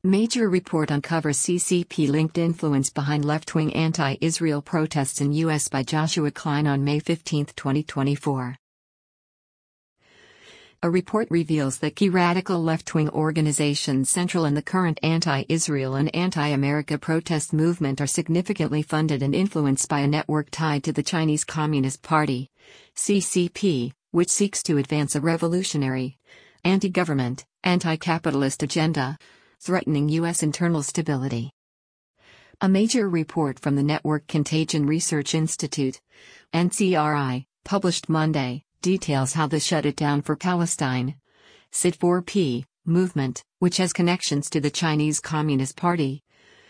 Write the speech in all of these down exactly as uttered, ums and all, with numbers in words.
Major report uncovers C C P-linked influence behind left-wing anti-Israel protests in U S by Joshua Klein on May fifteenth, twenty twenty-four. A report reveals that key radical left-wing organizations central in the current anti-Israel and anti-America protest movement are significantly funded and influenced by a network tied to the Chinese Communist Party, C C P, which seeks to advance a revolutionary, anti-government, anti-capitalist agenda, threatening U S internal stability. A major report from the Network Contagion Research Institute, N C R I, published Monday, details how the Shut It Down for Palestine, S I D four P, movement, which has connections to the Chinese Communist Party,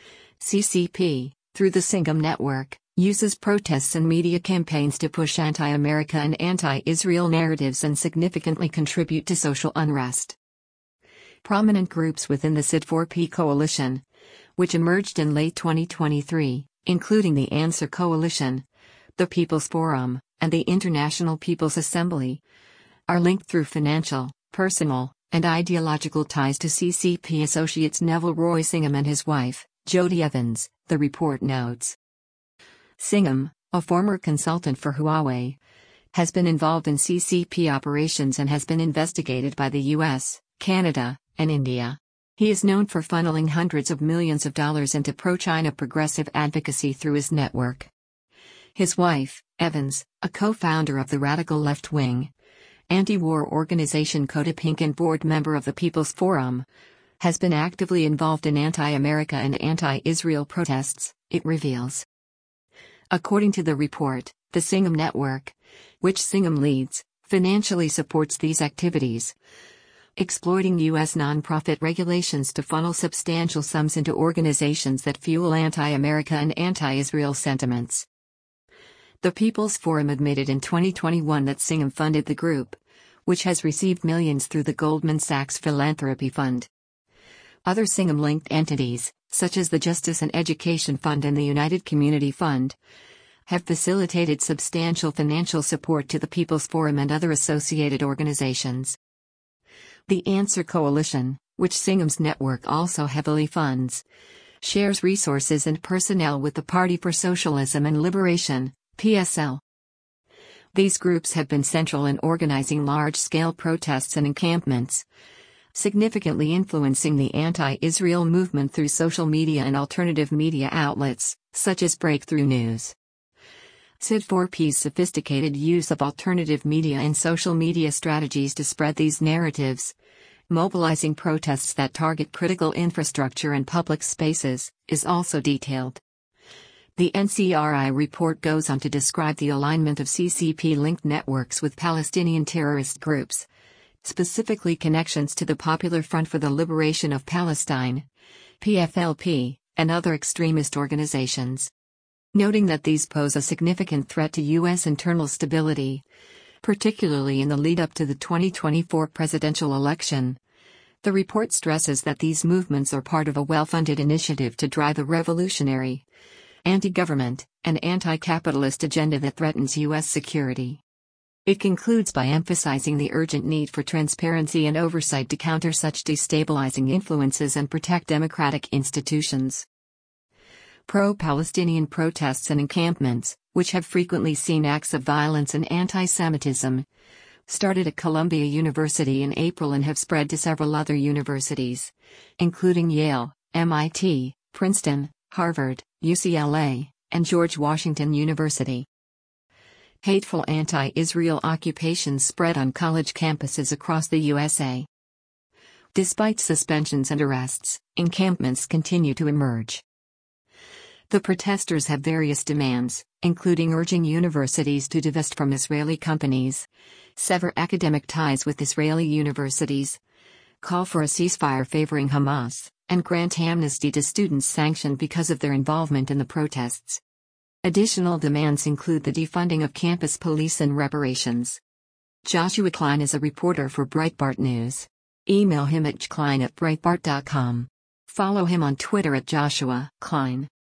C C P, through the Singam Network, uses protests and media campaigns to push anti-America and anti-Israel narratives and significantly contribute to social unrest. Prominent groups within the S I D four P coalition, which emerged in late twenty twenty-three, including the Answer Coalition, the People's Forum, and the International People's Assembly, are linked through financial, personal, and ideological ties to C C P associates Neville Roy Singham and his wife, Jodi Evans, the report notes. Singham, a former consultant for Huawei, has been involved in C C P operations and has been investigated by the U S, Canada, and India. He is known for funneling hundreds of millions of dollars into pro-China progressive advocacy through his network. His wife, Evans, a co-founder of the radical left-wing anti-war organization Kota Pink and board member of the People's Forum, has been actively involved in anti-America and anti-Israel protests, it reveals. According to the report, the Singham Network, which Singham leads, financially supports these activities, exploiting U S nonprofit regulations to funnel substantial sums into organizations that fuel anti-America and anti-Israel sentiments. The People's Forum admitted in twenty twenty-one that Singham funded the group, which has received millions through the Goldman Sachs Philanthropy Fund. Other Singham-linked entities, such as the Justice and Education Fund and the United Community Fund, have facilitated substantial financial support to the People's Forum and other associated organizations. The Answer Coalition, which Singham's network also heavily funds, shares resources and personnel with the Party for Socialism and Liberation, P S L. These groups have been central in organizing large-scale protests and encampments, significantly influencing the anti-Israel movement through social media and alternative media outlets, such as Breakthrough News. S I D four P's sophisticated use of alternative media and social media strategies to spread these narratives, mobilizing protests that target critical infrastructure and public spaces, is also detailed. The N C R I report goes on to describe the alignment of C C P-linked networks with Palestinian terrorist groups, specifically connections to the Popular Front for the Liberation of Palestine, P F L P, and other extremist organizations. Noting that these pose a significant threat to U S internal stability, particularly in the lead-up to the twenty twenty-four presidential election, the report stresses that these movements are part of a well-funded initiative to drive a revolutionary, anti-government, and anti-capitalist agenda that threatens U S security. It concludes by emphasizing the urgent need for transparency and oversight to counter such destabilizing influences and protect democratic institutions. Pro-Palestinian protests and encampments, which have frequently seen acts of violence and anti-Semitism, started at Columbia University in April and have spread to several other universities, including Yale, M I T, Princeton, Harvard, U C L A, and George Washington University. Hateful anti-Israel occupations spread on college campuses across the U S A. Despite suspensions and arrests, encampments continue to emerge. The protesters have various demands, including urging universities to divest from Israeli companies, sever academic ties with Israeli universities, call for a ceasefire favoring Hamas, and grant amnesty to students sanctioned because of their involvement in the protests. Additional demands include the defunding of campus police and reparations. Joshua Klein is a reporter for Breitbart News. Email him at j klein at breitbart dot com. Follow him on Twitter at Joshua Klein.